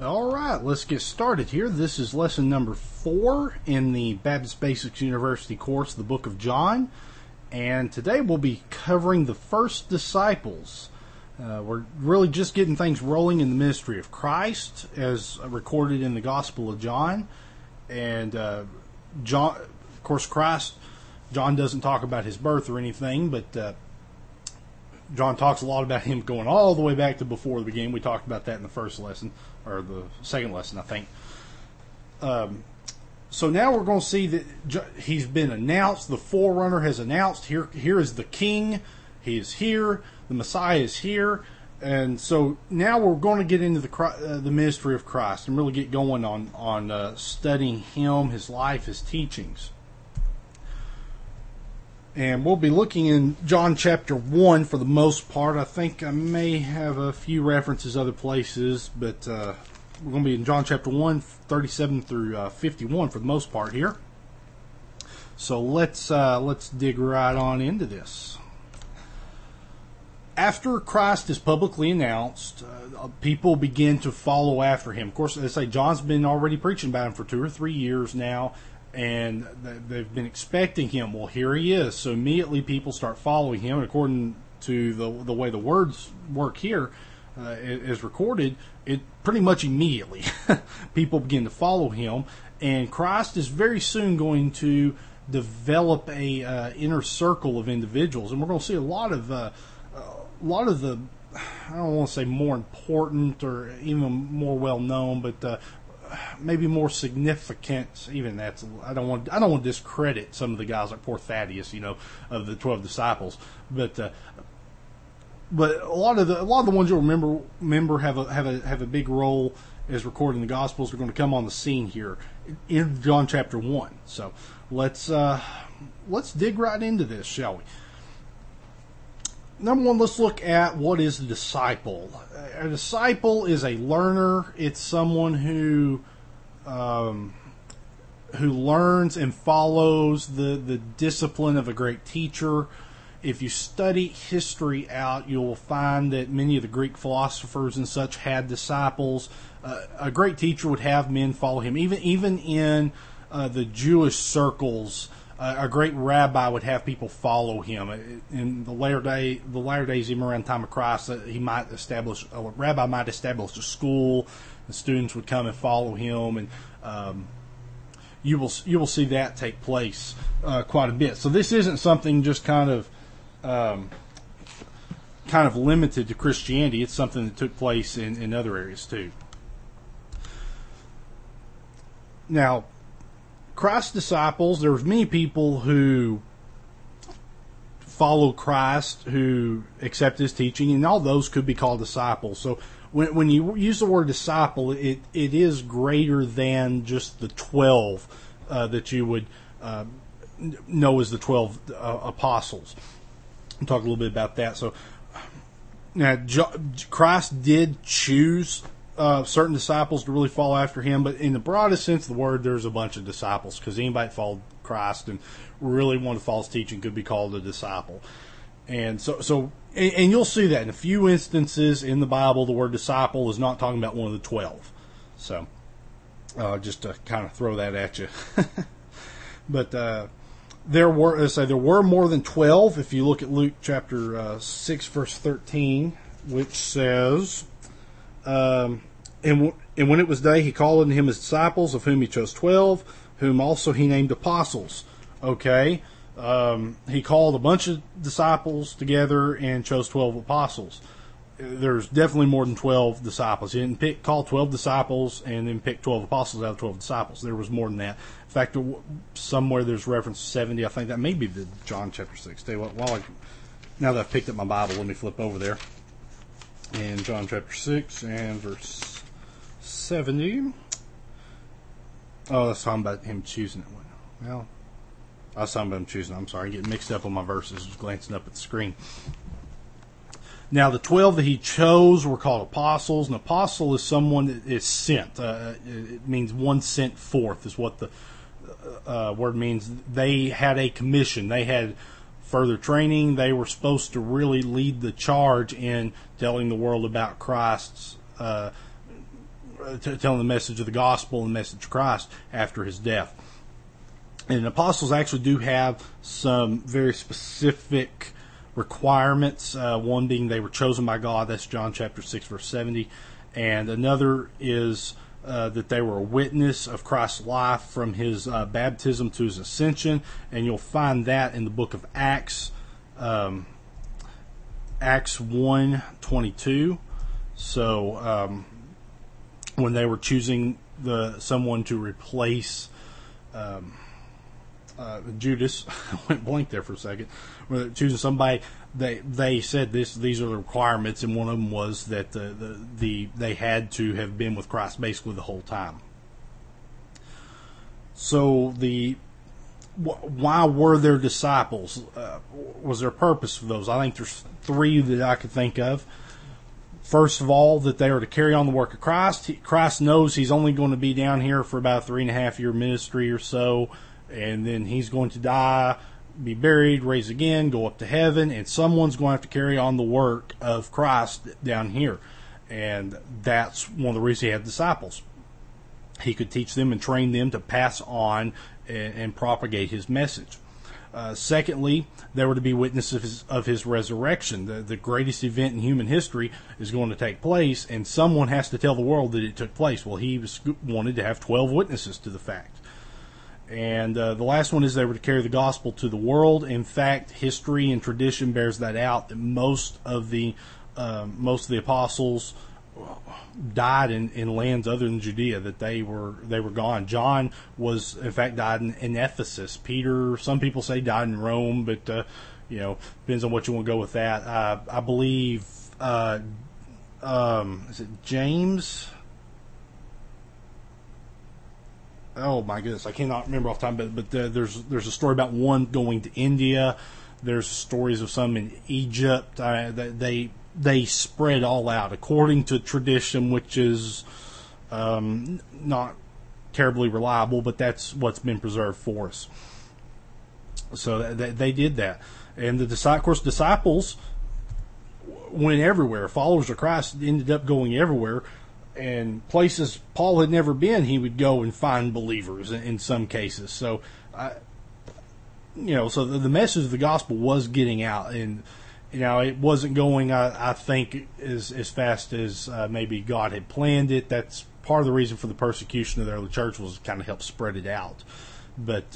All right, let's get started here. This is lesson number 4 in the Baptist Basics University course, the Book of John. And today we'll be covering the first disciples. We're really just getting things rolling in the ministry of Christ as recorded in the Gospel of John. And John, of course, John doesn't talk about his birth or anything, but John talks a lot about him going all the way back to before the beginning. We talked about that in the first lesson, or the second lesson, I think. So now we're going to see that he's been announced. The forerunner has announced, here is the king. He is here. The Messiah is here. And so now we're going to get into the ministry of Christ and really get going on studying him, his life, his teachings. And we'll be looking in John chapter 1 for the most part. I think I may have a few references other places, but we're going to be in John chapter 1, 37 through 51 for the most part here. So let's dig right on into this. After Christ is publicly announced, people begin to follow after him. Of course, as I say, John's been already preaching about him for 2 or 3 years now, and they've been expecting him. Well, here he is. So immediately people start following him. And according to the way the words work here, is recorded, it pretty much immediately people begin to follow him. And Christ is very soon going to develop a inner circle of individuals. And we're going to see a lot of the, I don't want to say more important or even more well known, but maybe more significant. Even that's, I don't want to discredit some of the guys like poor Thaddeus, of the 12 disciples, but a lot of the ones you'll remember have a big role as recorded in the Gospels are going to come on the scene here in John chapter 1. So let's dig right into this, shall we? Number one, let's look at what is a disciple. A disciple is a learner. It's someone who learns and follows the discipline of a great teacher. If you study history out, you'll find that many of the Greek philosophers and such had disciples. A great teacher would have men follow him. Even in the Jewish circles, a great rabbi would have people follow him. In the latter days, even around the time of Christ, a rabbi might establish a school. The students would come and follow him, and you will see that take place quite a bit. So this isn't something just kind of limited to Christianity. It's something that took place in other areas too. Now, Christ's disciples, there was many people who followed Christ, who accept his teaching, and all those could be called disciples. So when you use the word disciple, it is greater than just the 12 that you would know as the 12 apostles. I'll talk a little bit about that. So now Christ did choose certain disciples to really follow after him, but in the broadest sense of the word, there's a bunch of disciples, because anybody that followed Christ and really wanted to follow his teaching could be called a disciple. And so you'll see that in a few instances in the Bible, the word disciple is not talking about one of the 12. So just to kind of throw that at you. But there were more than 12. If you look at Luke chapter 6, verse 13, which says, and when it was day, he called unto him his disciples, of whom he chose 12, whom also he named apostles. Okay, he called a bunch of disciples together and chose 12 apostles. There's definitely more than 12 disciples. He didn't call 12 disciples and then pick 12 apostles out of 12 disciples. There was more than that. In fact, somewhere there's reference to 70. I think that may be the John chapter 6. Now that I've picked up my Bible, let me flip over there. In John chapter 6 and verse 70. Oh, that's talking about him choosing it. Well, I was talking about him choosing it. I'm sorry, I'm getting mixed up on my verses, just glancing up at the screen. Now, the 12 that he chose were called apostles. An apostle is someone that is sent. It means one sent forth is what the word means. They had a commission. They had further training. They were supposed to really lead the charge in telling the world about Christ's telling the message of the gospel and the message of Christ after his death. And the apostles actually do have some very specific requirements. One being they were chosen by God. That's John chapter 6, verse 70. And another is that they were a witness of Christ's life from his baptism to his ascension. And you'll find that in the book of Acts, Acts 1:22. So when they were choosing someone to replace Judas, I went blank there for a second. When they're choosing somebody, they said these are the requirements, and one of them was that they had to have been with Christ basically the whole time. So why were there disciples? Was there a purpose for those? I think there's three that I could think of. First of all, that they are to carry on the work of Christ. Christ knows he's only going to be down here for about a 3.5-year ministry or so, and then he's going to die, be buried, raise again, go up to heaven, and someone's going to have to carry on the work of Christ down here. And that's one of the reasons he had disciples. He could teach them and train them to pass on and propagate his message. Secondly, they were to be witnesses of his resurrection. The greatest event in human history is going to take place, and someone has to tell the world that it took place. Well, he wanted to have 12 witnesses to the fact. And the last one is they were to carry the gospel to the world. In fact, history and tradition bears that out, that most of the apostles died in lands other than Judea, that they were gone. John was, in fact, died in Ephesus. Peter, some people say, died in Rome, but depends on what you want to go with that. I believe is it James? Oh my goodness, I cannot remember off the time, but there's a story about one going to India. There's stories of some in Egypt. They spread all out according to tradition, which is not terribly reliable, but that's what's been preserved for us. So they did that. And of course, disciples went everywhere. Followers of Christ ended up going everywhere. And places Paul had never been, he would go and find believers in some cases. So, so the message of the gospel was getting out, and it wasn't going, I think, as fast as maybe God had planned it. That's part of the reason for the persecution of the early church, was to kind of help spread it out. But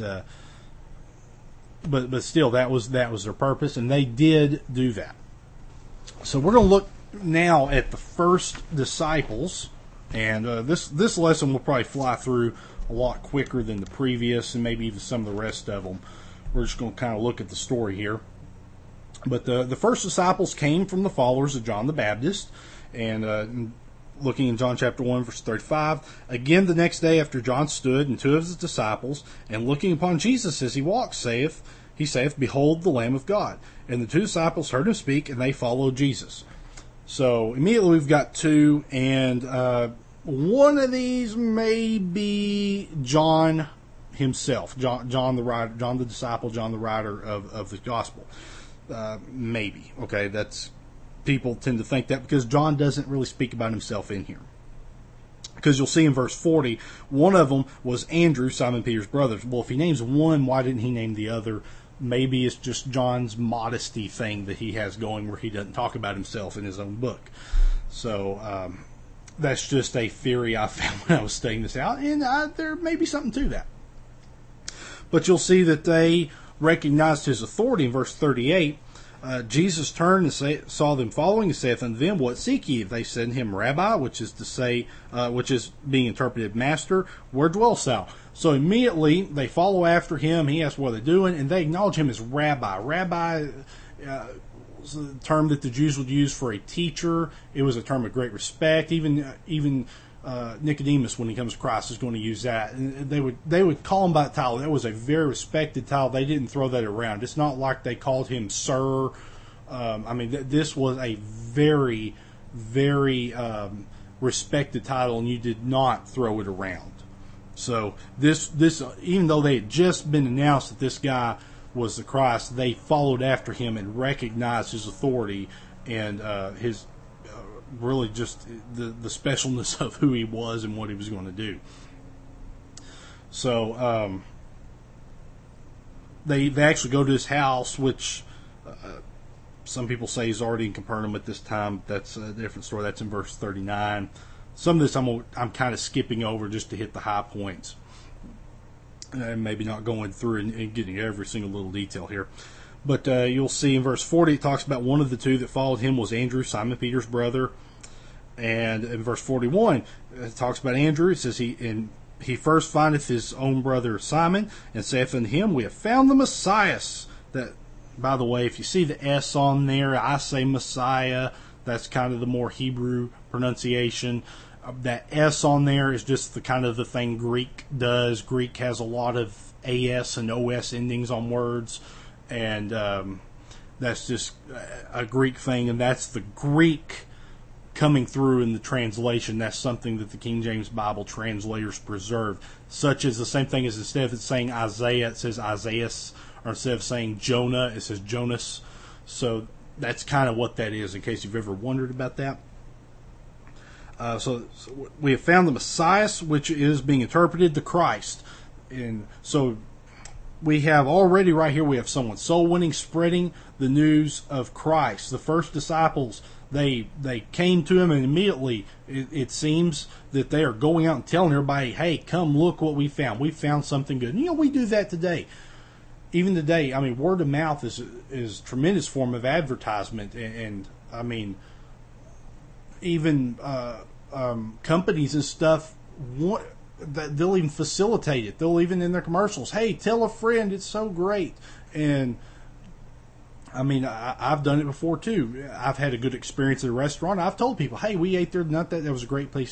still, that was their purpose, and they did do that. So we're going to look now at the first disciples, and this lesson will probably fly through a lot quicker than the previous, and maybe even some of the rest of them. We're just going to kind of look at the story here. But the first disciples came from the followers of John the Baptist, and looking in John chapter 1, verse 35, again the next day after John stood and two of his disciples, and looking upon Jesus as he walked, he saith, Behold the Lamb of God. And the two disciples heard him speak, and they followed Jesus. So immediately we've got two, and one of these may be John himself, John the writer, John the disciple, John the writer of the gospel. Maybe. Okay, that's, people tend to think that because John doesn't really speak about himself in here. Because you'll see in verse 40, one of them was Andrew, Simon Peter's brother. Well, if he names one, why didn't he name the other? Maybe it's just John's modesty thing that he has going, where he doesn't talk about himself in his own book. So that's just a theory I found when I was studying this out, and there may be something to that. But you'll see that they recognized his authority in verse 38. Jesus turned and saw them following, and saith unto them, What seek ye? They said unto him, Rabbi, which is to say, which is being interpreted, Master, where dwellst thou? So immediately they follow after him. He asks what they're doing, and they acknowledge him as Rabbi. Rabbi was a term that the Jews would use for a teacher. It was a term of great respect. Even Nicodemus, when he comes to Christ, is going to use that. And they would call him by that title. That was a very respected title. They didn't throw that around. It's not like they called him Sir. This was a very, very respected title, and you did not throw it around. So this even though they had just been announced that this guy was the Christ, they followed after him and recognized his authority and his really just the specialness of who he was and what he was going to do. So they actually go to his house, which some people say he's already in Capernaum at this time. That's a different story. That's in verse 39. Some of this I'm kind of skipping over just to hit the high points, and maybe not going through and getting every single little detail here. But you'll see in verse 40, it talks about one of the two that followed him was Andrew, Simon Peter's brother. And in verse 41, it talks about Andrew. It says, he first findeth his own brother Simon, and saith unto him, We have found the Messiah. That, by the way, if you see the S on there, I say Messiah. That's kind of the more Hebrew pronunciation. That S on there is just the kind of the thing Greek does. Greek has a lot of AS and OS endings on words. And that's just a Greek thing, and that's the Greek coming through in the translation. That's something that the King James Bible translators preserved, such as the same thing as instead of it saying Isaiah, it says Isaias, or instead of saying Jonah, it says Jonas. So that's kind of what that is, in case you've ever wondered about that. So we have found the Messiah, which is being interpreted the Christ. And so we have already right here, we have someone soul winning, spreading the news of Christ. The first disciples, they came to him, and immediately it seems that they are going out and telling everybody, hey, come look what we found. We found something good. And, we do that today. Even today, I mean, word of mouth is a tremendous form of advertisement. And I mean, even companies and stuff they'll even facilitate it. They'll even in their commercials, hey, tell a friend, it's so great. And I mean, I've done it before too. I've had a good experience at a restaurant. I've told people, hey, we ate there. Not that was a great place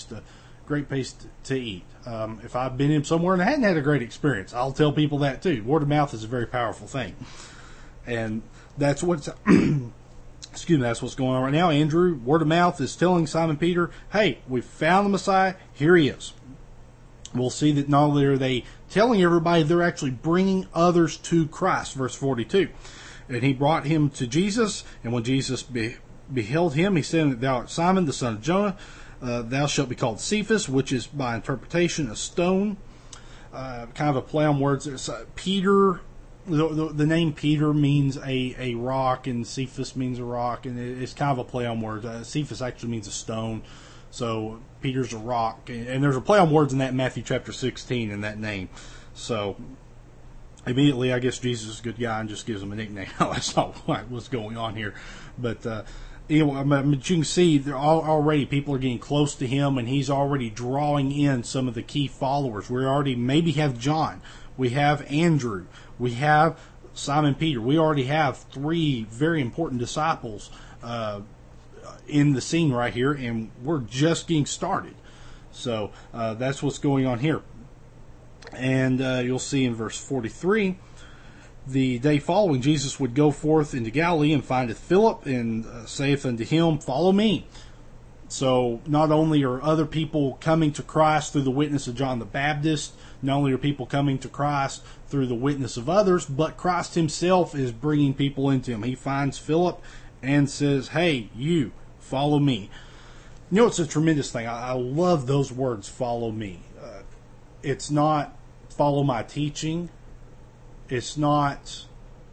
to eat. If I've been in somewhere and I hadn't had a great experience, I'll tell people that too. Word of mouth is a very powerful thing, and that's what's excuse me, that's what's going on right now. Andrew, word of mouth is telling Simon Peter, hey, we found the Messiah. Here he is. We'll see that not only are they telling everybody, they're actually bringing others to Christ. Verse 42. And he brought him to Jesus, and when Jesus beheld him, he said, Thou art Simon, the son of Jonah. Thou shalt be called Cephas, which is by interpretation a stone. Kind of a play on words. Peter, the name Peter means a rock, and Cephas means a rock, and it's kind of a play on words. Cephas actually means a stone. So Peter's a rock, and there's a play on words in that Matthew chapter 16 in that name. So immediately, I guess Jesus is a good guy and just gives him a nickname. That's not what's going on here, but you can see there already people are getting close to him, and he's already drawing in some of the key followers. We already maybe have John, we have Andrew, we have Simon Peter. We already have three very important disciples in the scene right here, and we're just getting started. So that's what's going on here. And you'll see in verse 43, the day following, Jesus would go forth into Galilee and findeth Philip, and saith unto him, Follow me. So not only are other people coming to Christ through the witness of John the Baptist, not only are people coming to Christ through the witness of others, but Christ himself is bringing people into him. He finds Philip and says, hey, you, follow me. It's a tremendous thing. I love those words, follow me. It's not follow my teaching. It's not,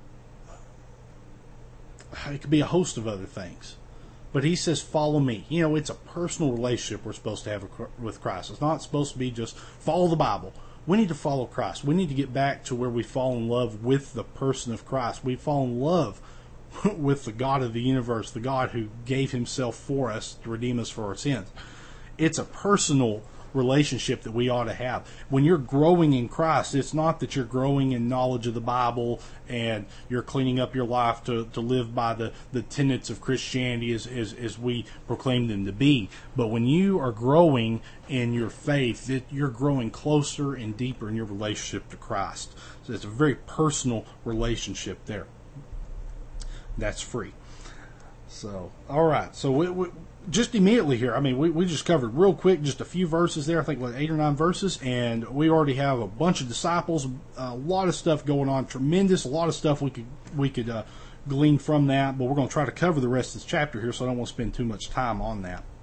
it could be a host of other things. But he says, follow me. It's a personal relationship we're supposed to have with Christ. It's not supposed to be just follow the Bible. We need to follow Christ. We need to get back to where we fall in love with the person of Christ. We fall in love with the God of the universe, the God who gave himself for us to redeem us for our sins. It's a personal relationship that we ought to have. When you're growing in Christ, it's not that you're growing in knowledge of the Bible and you're cleaning up your life to live by the tenets of Christianity as we proclaim them to be. But when you are growing in your faith, you're growing closer and deeper in your relationship to Christ. So it's a very personal relationship there. That's free. So, all right. So we just immediately here, we just covered real quick just a few verses there. I think 8 or 9 verses, and we already have a bunch of disciples, a lot of stuff going on, tremendous, a lot of stuff we could glean from that. But we're going to try to cover the rest of this chapter here, so I don't want to spend too much time on that.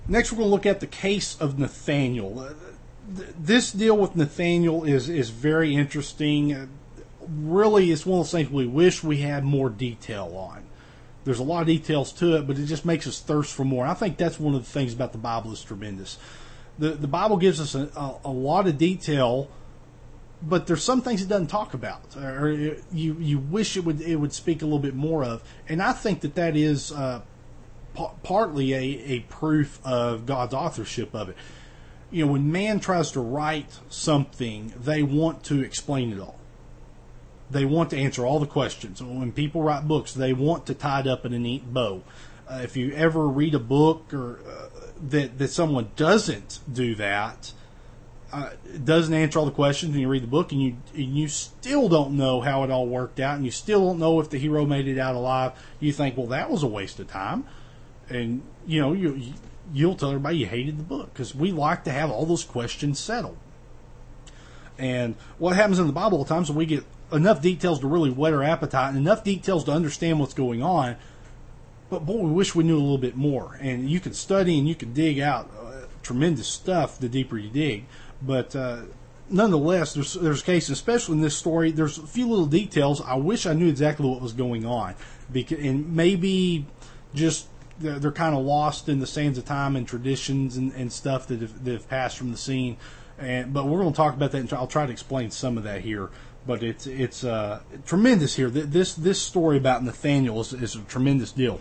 Next, we're going to look at the case of Nathaniel. This deal with Nathaniel is very interesting. Really, it's one of those things we wish we had more detail on. There's a lot of details to it, but it just makes us thirst for more. I think that's one of the things about the Bible that's tremendous. The Bible gives us a lot of detail, but there's some things it doesn't talk about, or you wish it would speak a little bit more of. And I think that is partly a proof of God's authorship of it. You know, when man tries to write something, they want to explain it all. They want to answer all the questions. When people write books, they want to tie it up in a neat bow. If you ever read a book or that someone doesn't do that, doesn't answer all the questions, and you read the book and you still don't know how it all worked out, and you still don't know if the hero made it out alive, you think, well, that was a waste of time. And you'll tell everybody you hated the book, because we like to have all those questions settled. And what happens in the Bible at times when we get enough details to really whet our appetite and enough details to understand what's going on, but boy, we wish we knew a little bit more. And you can study and you can dig out tremendous stuff the deeper you dig. But nonetheless, there's cases, especially in this story, there's a few little details. I wish I knew exactly what was going on, and maybe just they're kind of lost in the sands of time and traditions and stuff that have passed from the scene. But we're going to talk about that, and I'll try to explain some of that here. But it's tremendous here. This story about Nathaniel is a tremendous deal.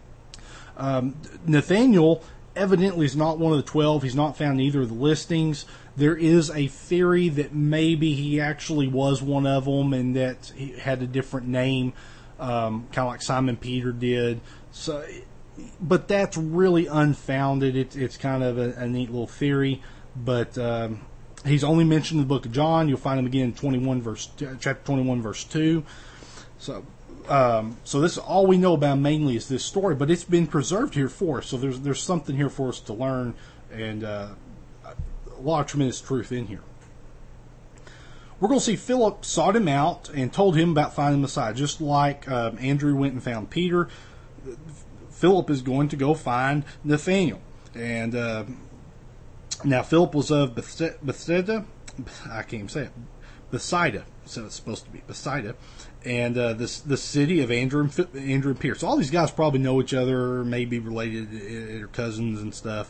Nathaniel evidently is not one of the 12. He's not found in either of the listings. There is a theory that maybe he actually was one of them, and that he had a different name, kind of like Simon Peter did. So, but that's really unfounded. It's kind of a neat little theory, but he's only mentioned in the book of John. You'll find him again in chapter 21, verse 2. So this is all we know about mainly is this story, but it's been preserved here for us. So there's something here for us to learn, and a lot of tremendous truth in here. We're going to see Philip sought him out and told him about finding the Messiah. Just like Andrew went and found Peter, Philip is going to go find Nathaniel. And now Philip was of Bethsaida. I can't even say it. Bethsaida. So it's supposed to be Bethsaida. And the city of Andrew and Peter. So all these guys probably know each other, may be related, or cousins and stuff.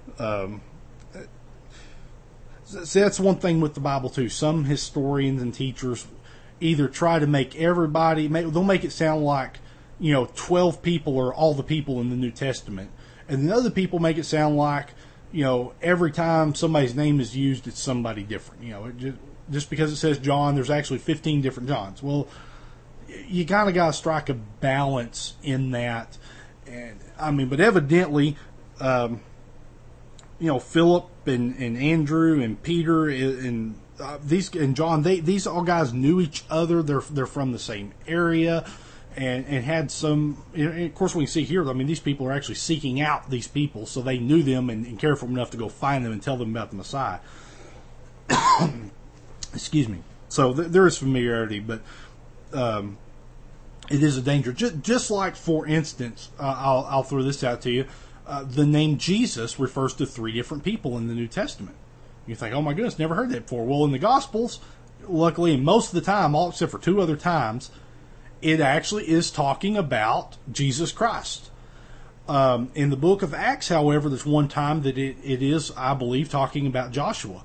See, that's one thing with the Bible too. Some historians and teachers either try to make everybody, they'll make it sound like 12 people are all the people in the New Testament, and then other people make it sound like every time somebody's name is used, it's somebody different. Just because it says John, there's actually 15 different Johns. Well, you kind of got to strike a balance in that, and but evidently, Philip and Andrew and Peter and John, these all guys knew each other. They're from the same area, and had some. And of course, we can see here. These people are actually seeking out these people, so they knew them and cared for them enough to go find them and tell them about the Messiah. Excuse me. So there is familiarity, but it is a danger. Just like, for instance, I'll throw this out to you. The name Jesus refers to 3 different people in the New Testament. You think, oh my goodness, never heard that before. Well, in the Gospels, luckily, most of the time, all except for 2 other times, it actually is talking about Jesus Christ. In the book of Acts, however, there's one time that it is, I believe, talking about Joshua.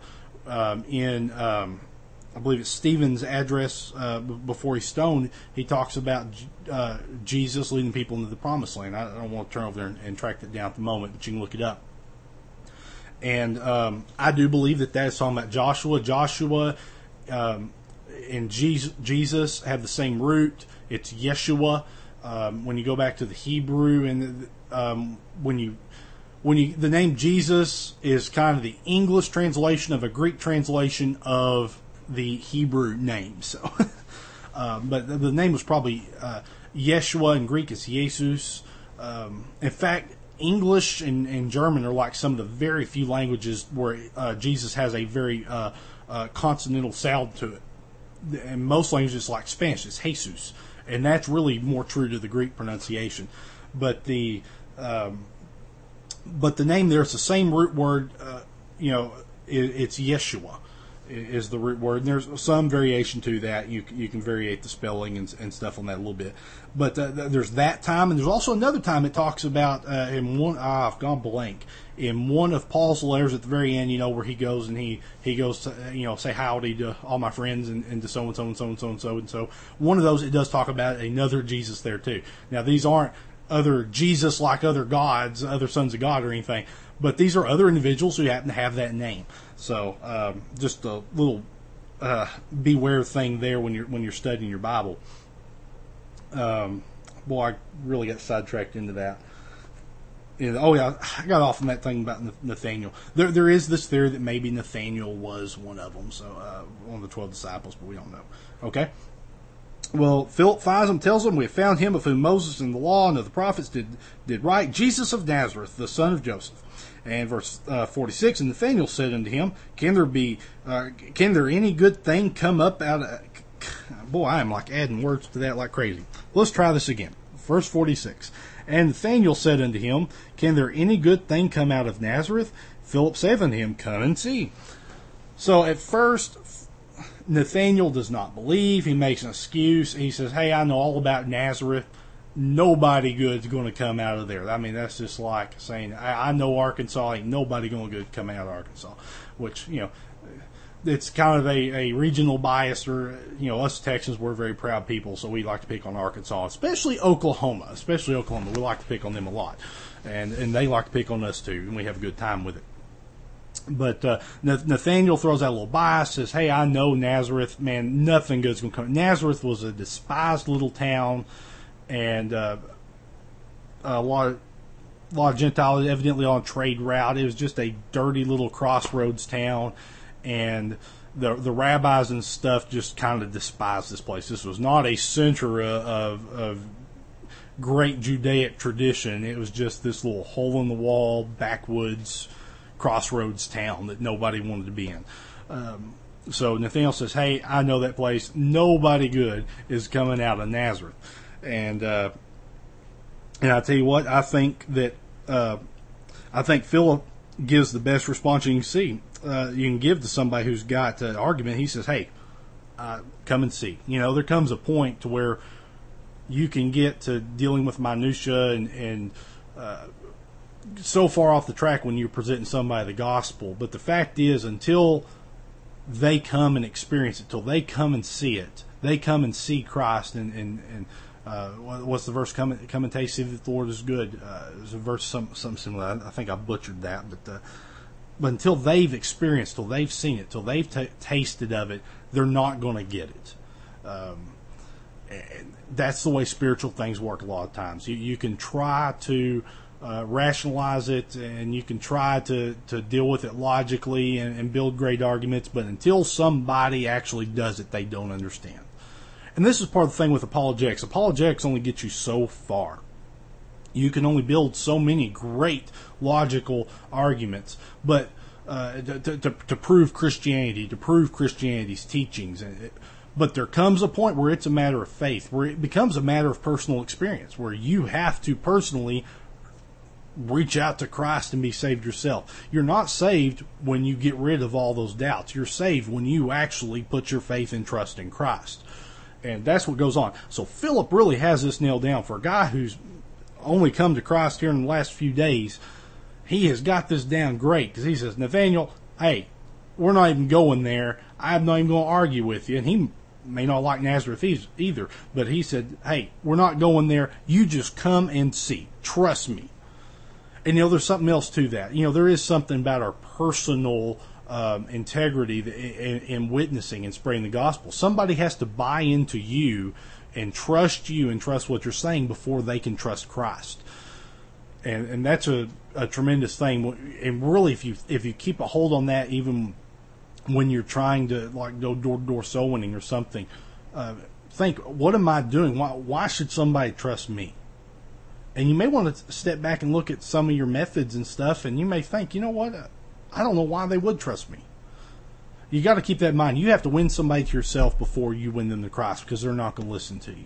I believe it's Stephen's address before he's stoned. He talks about Jesus leading people into the promised land. I don't want to turn over there and track that down at the moment, but you can look it up. And I do believe that is talking about Joshua. Joshua and Jesus have the same root. It's Yeshua. When you go back to the Hebrew, and the name Jesus is kind of the English translation of a Greek translation of the Hebrew name. So, but the name was probably Yeshua. In Greek, it's Jesus. In fact, English and German are like some of the very few languages where Jesus has a very consonantal sound to it. And most languages, like Spanish, it's Jesus, and that's really more true to the Greek pronunciation. But the but the name there is the same root word. It's Yeshua is the root word, and there's some variation to that. You can variate the spelling and stuff on that a little bit, but there's that time, and there's also another time it talks about in one. I've gone blank in one of Paul's letters at the very end. Where he goes and he goes to say howdy to all my friends and to so and so and so and so and so and so. One of those it does talk about another Jesus there too. Now these aren't other Jesus like other gods, other sons of God or anything. But these are other individuals who happen to have that name. So just a little beware thing there when you're studying your Bible. Boy, I really got sidetracked into that. Oh yeah, I got off on that thing about Nathaniel. There is this theory that maybe Nathaniel was one of them, so one of the 12 disciples, but we don't know. Okay. Well, Philip finds him, tells him, "We have found him of whom Moses and the law and of the prophets did write, Jesus of Nazareth, the son of Joseph." And verse 46, and Nathanael said unto him, Can there any good thing come up out of... Boy, I am like adding words to that like crazy. Let's try this again. Verse 46. And Nathanael said unto him, Can there any good thing come out of Nazareth? Philip said unto him, Come and see. So at first, Nathanael does not believe. He makes an excuse. He says, hey, I know all about Nazareth. Nobody good's going to come out of there. I mean, that's just like saying, I know Arkansas. Ain't nobody going to good come out of Arkansas. Which, it's kind of a regional bias, or, us Texans, we're very proud people, so we like to pick on Arkansas, especially Oklahoma. We like to pick on them a lot. And they like to pick on us too, and we have a good time with it. But Nathaniel throws out a little bias, says, hey, I know Nazareth. Man, nothing good's going to come. Nazareth was a despised little town, and a lot of Gentiles evidently on a trade route. It was just a dirty little crossroads town, and the rabbis and stuff just kind of despised this place. This was not a center of great Judaic tradition. It was just this little hole-in-the-wall, backwoods, crossroads town that nobody wanted to be in. So Nathanael says, hey, I know that place. Nobody good is coming out of Nazareth. And I tell you what, I think Philip gives the best response you can see. You can give to somebody who's got an argument. He says, hey, come and see. There comes a point to where you can get to dealing with minutia and so far off the track when you're presenting somebody the gospel. But the fact is, until they come and experience it, till they come and see it, they come and see Christ and what's the verse? Come and taste, see that the Lord is good. There's a verse, something similar. I think I butchered that, but until they've experienced, till they've seen it, till they've tasted of it, they're not going to get it. And that's the way spiritual things work a lot of times. You can try to rationalize it, and you can try to deal with it logically and build great arguments, but until somebody actually does it, they don't understand. And this is part of the thing with apologetics. Apologetics only get you so far. You can only build so many great logical arguments, but to prove Christianity, to prove Christianity's teachings. But there comes a point where it's a matter of faith, where it becomes a matter of personal experience, where you have to personally reach out to Christ and be saved yourself. You're not saved when you get rid of all those doubts. You're saved when you actually put your faith and trust in Christ. And that's what goes on. So Philip really has this nailed down. For a guy who's only come to Christ here in the last few days, he has got this down great. Because he says, Nathaniel, hey, we're not even going there. I'm not even going to argue with you. And he may not like Nazareth either. But he said, hey, we're not going there. You just come and see. Trust me. And, there's something else to that. There is something about our personal integrity in witnessing and spreading the gospel. Somebody has to buy into you and trust what you're saying before they can trust Christ. And that's a tremendous thing. And really, if you keep a hold on that, even when you're trying to go door-to-door soul winning or something, think, what am I doing? Why should somebody trust me? And you may want to step back and look at some of your methods and stuff, and you may think, you know what? I don't know why they would trust me. You got to keep that in mind. You have to win somebody to yourself before you win them to Christ, because they're not going to listen to you.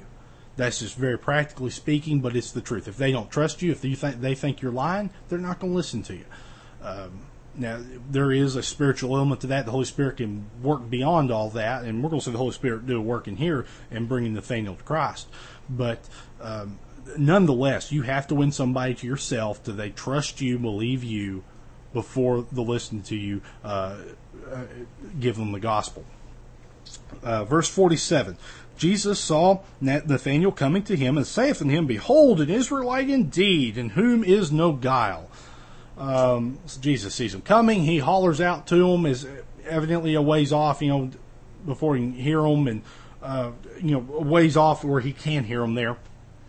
That's just very practically speaking, but it's the truth. If they don't trust you, if they think you're lying, they're not going to listen to you. Now, there is a spiritual element to that. The Holy Spirit can work beyond all that, and we're going to see the Holy Spirit do a work in here and bringing Nathaniel to Christ. But nonetheless, you have to win somebody to yourself. Do they trust you, believe you, before they'll listen to you, give them the gospel. Verse 47, Jesus saw Nathanael coming to him, and saith unto him, Behold, an Israelite indeed, in whom is no guile. So Jesus sees him coming. He hollers out to him, is evidently a ways off, before he can hear him, and a ways off where he can hear him there.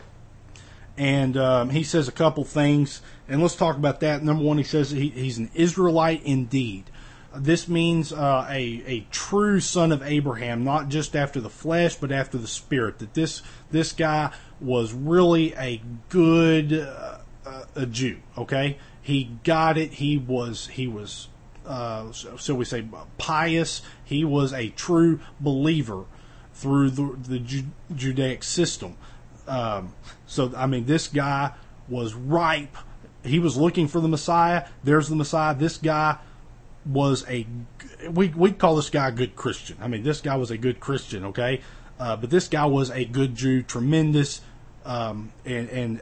And he says a couple things, and let's talk about that. Number one, he says he's an Israelite indeed. This means a true son of Abraham, not just after the flesh, but after the spirit. That this guy was really a good a Jew. Okay, he got it. He was so we say pious. He was a true believer through the Judaic system. So I mean, this guy was ripe. He was looking for the Messiah. There's the Messiah. This guy was we call this guy a good Christian. I mean, this guy was a good Christian, okay? But this guy was a good Jew, tremendous, and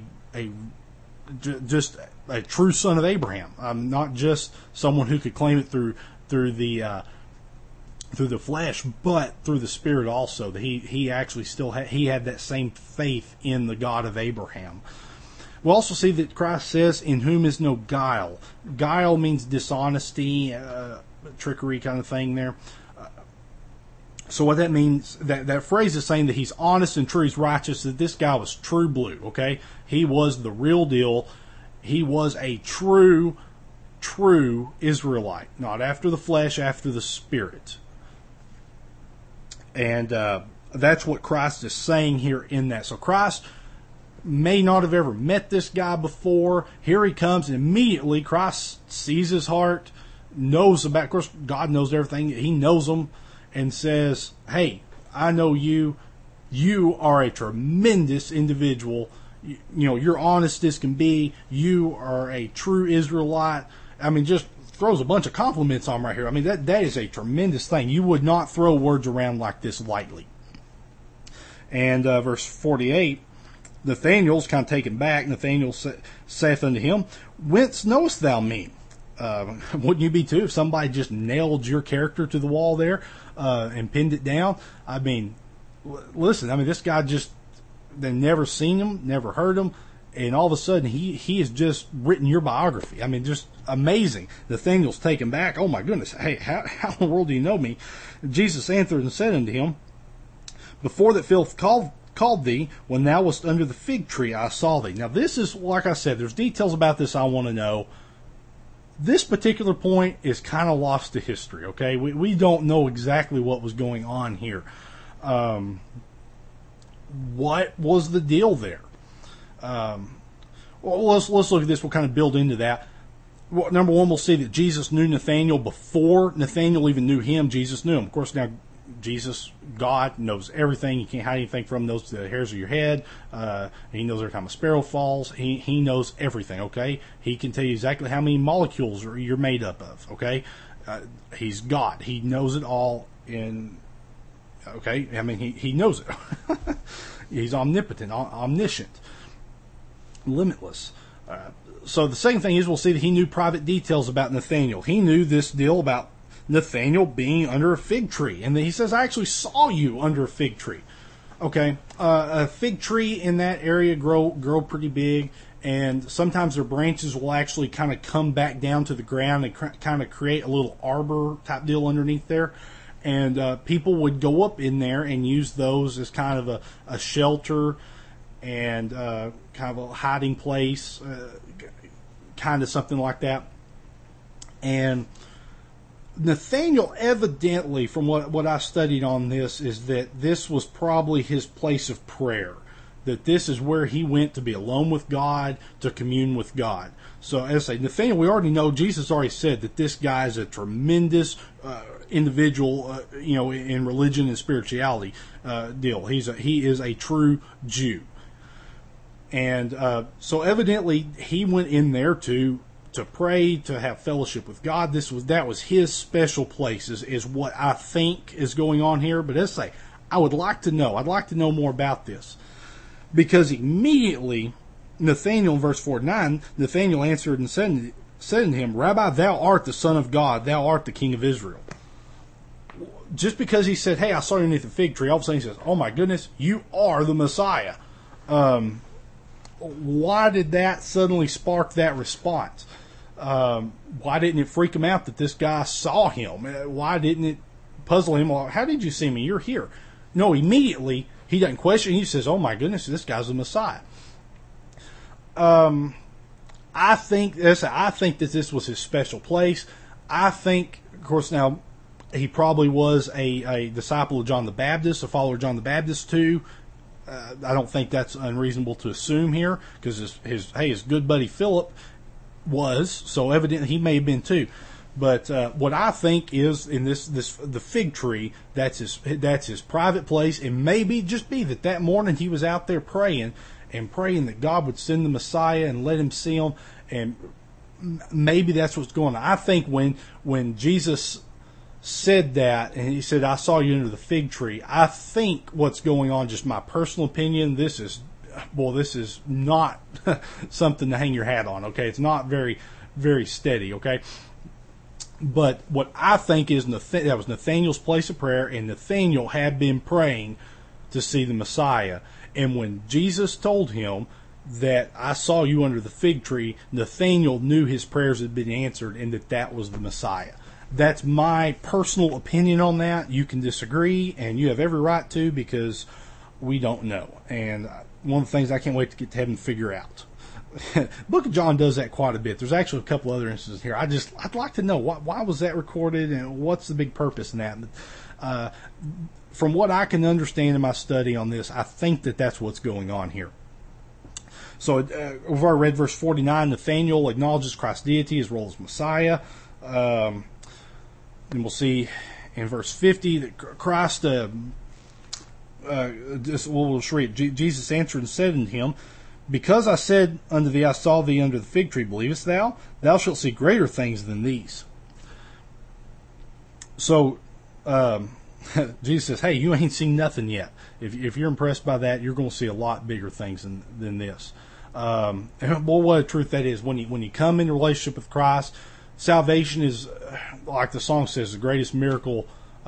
just a true son of Abraham. Not just someone who could claim it through the flesh, but through the Spirit also. That he actually still had that same faith in the God of Abraham. We'll also see that Christ says, in whom is no guile. Guile means dishonesty, trickery kind of thing there. So what that means, that phrase is saying that he's honest and true, he's righteous, that this guy was true blue, okay? He was the real deal. He was a true Israelite, not after the flesh, after the Spirit. And that's what Christ is saying here in that. So Christ may not have ever met this guy before. Here he comes, and immediately Christ sees his heart, knows about, of course, God knows everything. He knows him and says, hey, I know you. You are a tremendous individual. You're honest as can be. You are a true Israelite. I mean, just throws a bunch of compliments on him right here. I mean, that is a tremendous thing. You would not throw words around like this lightly. And verse 48, Nathanael's kind of taken back. Nathanael saith unto him, Whence knowest thou me? Wouldn't you be too if somebody just nailed your character to the wall there and pinned it down? I mean, listen, this guy they've never seen him, never heard him, and all of a sudden he has just written your biography. I mean, just amazing. Nathanael's taken back. Oh my goodness, hey, how in the world do you know me? Jesus answered and said unto him, Before that Philip called thee, when thou wast under the fig tree, I saw thee. Now this is, like I said, there's details about this I want to know. This particular point is kind of lost to history, okay? We don't know exactly what was going on here. What was the deal there? Well, let's look at this. We'll kind of build into that. Well, number one, we'll see that Jesus knew Nathanael before Nathanael even knew him. Jesus knew him. Of course, now Jesus, God, knows everything. You can't hide anything from him. Knows the hairs of your head. He knows every time a sparrow falls. He knows everything, okay? He can tell you exactly how many molecules you're made up of, okay? He's God. He knows it all okay? I mean, he knows it. He's omnipotent, omniscient, limitless. So the second thing is we'll see that he knew private details about Nathanael. He knew this deal about Nathanael being under a fig tree. And then he says, I actually saw you under a fig tree. Okay, a fig tree in that area grow pretty big, and sometimes their branches will actually kind of come back down to the ground and kind of create a little arbor type deal underneath there. And people would go up in there and use those as kind of a shelter and kind of a hiding place, kind of something like that. And Nathanael, evidently, from what I studied on this, is that this was probably his place of prayer. that this is where he went to be alone with God, to commune with God. So as I say, Nathaniel, we already know, Jesus already said that this guy is a tremendous individual, in religion and spirituality deal. He is a true Jew. And so evidently he went in there to pray, to have fellowship with God. That was his special place, is what I think is going on here. But as I say, I'd like to know more about this. Because immediately, Nathanael, in verse 49, Nathanael answered and said unto him, Rabbi, thou art the Son of God, thou art the King of Israel. Just because he said, hey, I saw you underneath the fig tree, all of a sudden he says, oh my goodness, you are the Messiah. Why did that suddenly spark that response? Why didn't it freak him out that this guy saw him? Why didn't it puzzle him? Well, how did you see me? You're here. No, immediately he doesn't question. He says, oh my goodness, this guy's the Messiah. I think that this was his special place. I think, of course, now he probably was a disciple of John the Baptist, a follower of John the Baptist too. I don't think that's unreasonable to assume here, because his good buddy Philip was, so evidently he may have been too. But what I think is, in the fig tree, that's his private place. And maybe just be that morning he was out there praying that God would send the Messiah and let him see him. And maybe that's what's going on. I think when Jesus said that, and he said, I saw you under the fig tree, I think what's going on, just my personal opinion, this is not something to hang your hat on, okay? It's not very, very steady, okay? But what I think is that was Nathanael's place of prayer, and Nathanael had been praying to see the Messiah. And when Jesus told him that I saw you under the fig tree, Nathanael knew his prayers had been answered and that was the Messiah. That's my personal opinion on that. You can disagree, and you have every right to, because we don't know. And one of the things I can't wait to get to heaven to figure out. Book of John does that quite a bit. There's actually a couple other instances here. I'd like to know why was that recorded, and what's the big purpose in that. From what I can understand in my study on this, I think that's what's going on here. So we've already read verse 49. Nathanael acknowledges Christ's deity, his role as Messiah. And we'll see in verse 50 that Christ, we'll read. Jesus answered and said unto him, Because I said unto thee, I saw thee under the fig tree, believest thou? Thou shalt see greater things than these. So, Jesus says, hey, you ain't seen nothing yet. If you're impressed by that, you're going to see a lot bigger things than this. And boy, what a truth that is. When you come into relationship with Christ, salvation is, like the song says, the greatest miracle.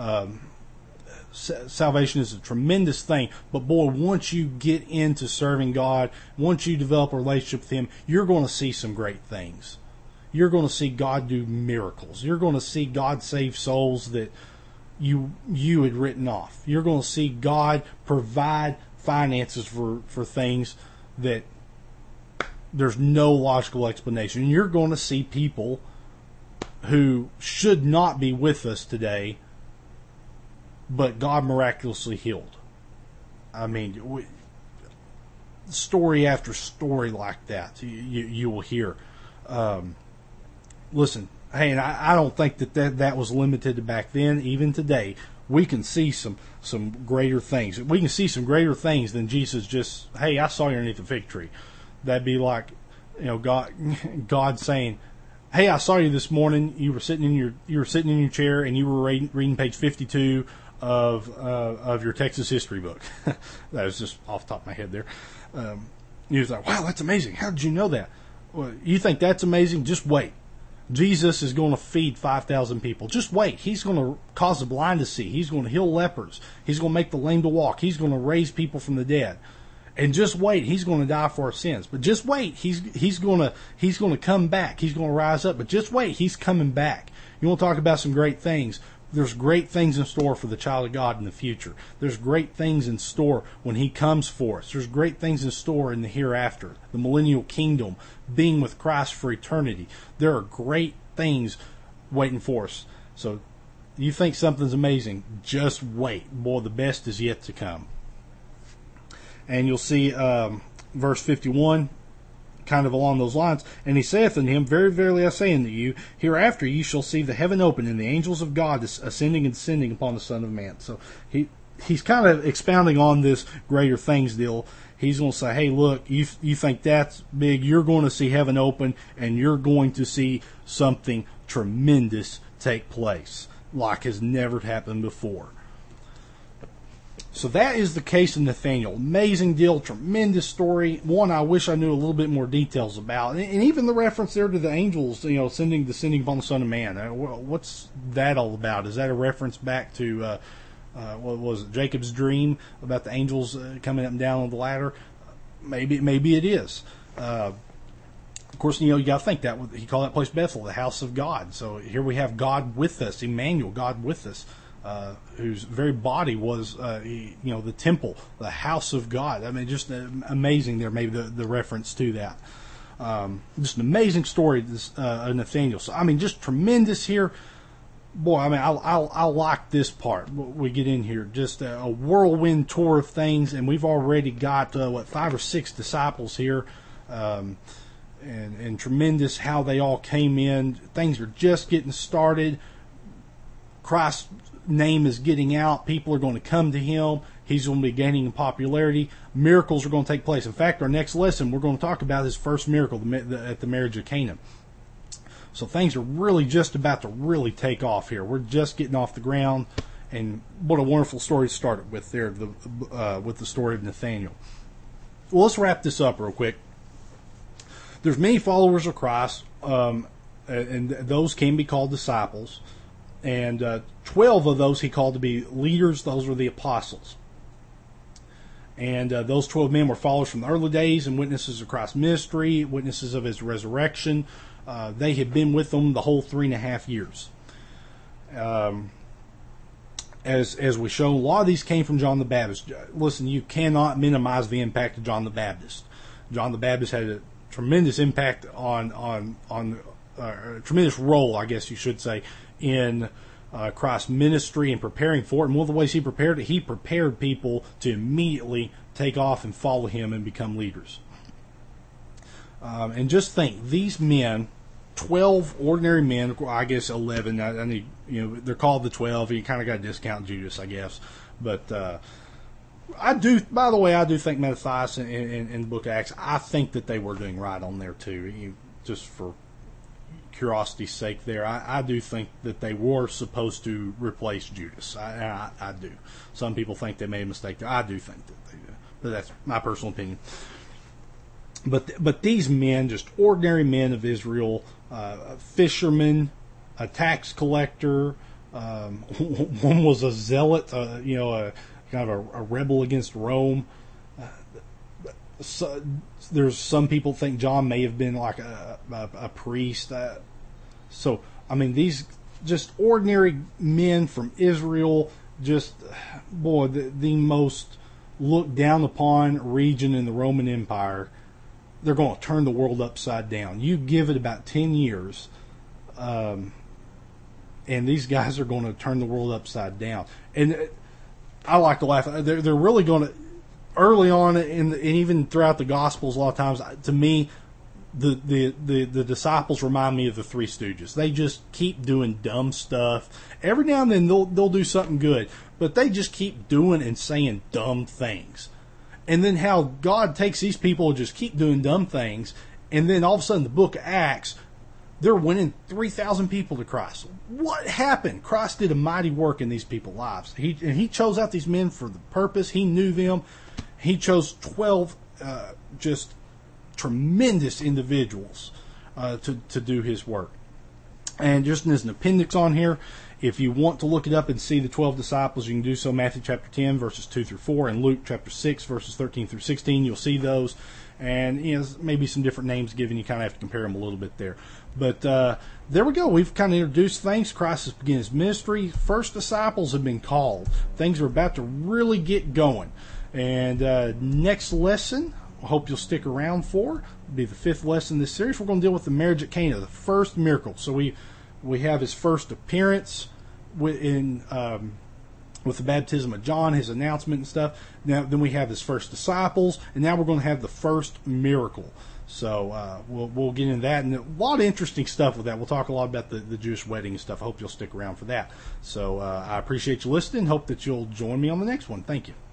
Salvation is a tremendous thing, but boy, once you get into serving God, once you develop a relationship with Him, you're going to see some great things. You're going to see God do miracles. You're going to see God save souls that you had written off. You're going to see God provide finances for things that there's no logical explanation. And you're going to see people who should not be with us today, but God miraculously healed. I mean, story after story like that you will hear. Listen, hey, and I don't think that was limited to back then. Even today, we can see some greater things. We can see some greater things than Jesus just, hey, I saw you underneath the fig tree. That'd be like, God saying, hey, I saw you this morning. You were sitting in your chair and you were reading page 52 of your Texas history book. That was just off the top of my head there. He was like, wow, that's amazing. How did you know that? Well, you think that's amazing? Just wait. Jesus is going to feed 5,000 people. Just wait. He's going to cause the blind to see. He's going to heal lepers. He's going to make the lame to walk. He's going to raise people from the dead. And just wait. He's going to die for our sins. But just wait. He's going to come back. He's going to rise up. But just wait. He's coming back. You want to talk about some great things? There's great things in store for the child of God in the future. There's great things in store when He comes for us. There's great things in store in the hereafter, the millennial kingdom, being with Christ for eternity. There are great things waiting for us. So you think something's amazing, just wait. Boy, the best is yet to come. And you'll see verse 51, kind of along those lines. And he saith unto him, Very verily I say unto you, hereafter ye shall see the heaven open, and the angels of God ascending and descending upon the Son of Man. So he's kind of expounding on this greater things deal. He's going to say, hey, look, you think that's big, you're going to see heaven open, and you're going to see something tremendous take place, like has never happened before. So that is the case of Nathaniel. Amazing deal, tremendous story. One I wish I knew a little bit more details about. And even the reference there to the angels, descending upon the Son of Man. What's that all about? Is that a reference back to, what was it, Jacob's dream about the angels coming up and down on the ladder? Maybe it is. Of course, you got to think that he called that place Bethel, the house of God. So here we have God with us, Emmanuel, God with us. Whose very body was, the temple, the house of God. I mean, just amazing there, maybe the reference to that. Just an amazing story, of Nathaniel. So, I mean, just tremendous here. Boy, I mean, I like this part. We get in here, just a whirlwind tour of things, and we've already got, 5 or 6 disciples here. And tremendous how they all came in. Things are just getting started. Christ's name is getting out. People are going to come to him. He's going to be gaining in popularity. Miracles are going to take place. In fact, our next lesson, we're going to talk about his first miracle at the marriage of Cana. So things are really just about to really take off here. We're just getting off the ground, and what a wonderful story to start it with there, with the story of Nathaniel. Well, let's wrap this up real quick. There's many followers of Christ, and those can be called disciples. And 12 of those he called to be leaders. Those were the apostles. And those 12 men were followers from the early days and witnesses of Christ's ministry, witnesses of his resurrection. They had been with them the whole 3.5 years. As we show, a lot of these came from John the Baptist. Listen, you cannot minimize the impact of John the Baptist. John the Baptist had a tremendous impact on a tremendous role, I guess you should say, in Christ's ministry and preparing for it. And one of the ways he prepared it, he prepared people to immediately take off and follow him and become leaders. And just think, these men, 12 ordinary men, I guess 11, I need, they're called the 12. You kind of got to discount Judas, I guess. But by the way, I do think Matthias in the book of Acts, I think that they were doing right on there too. Just for curiosity's sake there, I do think that they were supposed to replace Judas. I do. Some people think they made a mistake there. I do think that they did. But that's my personal opinion. But these men, just ordinary men of Israel, a fisherman, a tax collector, one was a zealot, a kind of a rebel against Rome. So, there's some people think John may have been like a priest. So, I mean, these just ordinary men from Israel, just, boy, the most looked down upon region in the Roman Empire. They're going to turn the world upside down. You give it about 10 years, and these guys are going to turn the world upside down. And I like to laugh. They're really going to, early on, and even throughout the Gospels, a lot of times, to me, the disciples remind me of the Three Stooges. They just keep doing dumb stuff. Every now and then they'll do something good, but they just keep doing and saying dumb things. And then how God takes these people and just keep doing dumb things, and then all of a sudden the book of Acts, they're winning 3,000 people to Christ. What happened? Christ did a mighty work in these people's lives. He chose out these men for the purpose. He knew them. He chose 12 just tremendous individuals to do his work. And just as an appendix on here, if you want to look it up and see the 12 disciples, you can do so. Matthew chapter 10, verses 2 through 4, and Luke chapter 6, verses 13 through 16. You'll see those. And maybe some different names given. You kind of have to compare them a little bit there. But there we go. We've kind of introduced things. Christ has begun his ministry. First disciples have been called. Things are about to really get going. And next lesson, I hope you'll stick around for, will be the 5th lesson in this series. We're going to deal with the marriage at Cana, the first miracle. So we have his first appearance with the baptism of John, his announcement and stuff. Now, then we have his first disciples, and now we're going to have the first miracle. So we'll get into that, and a lot of interesting stuff with that. We'll talk a lot about the Jewish wedding and stuff. I hope you'll stick around for that. So I appreciate you listening. Hope that you'll join me on the next one. Thank you.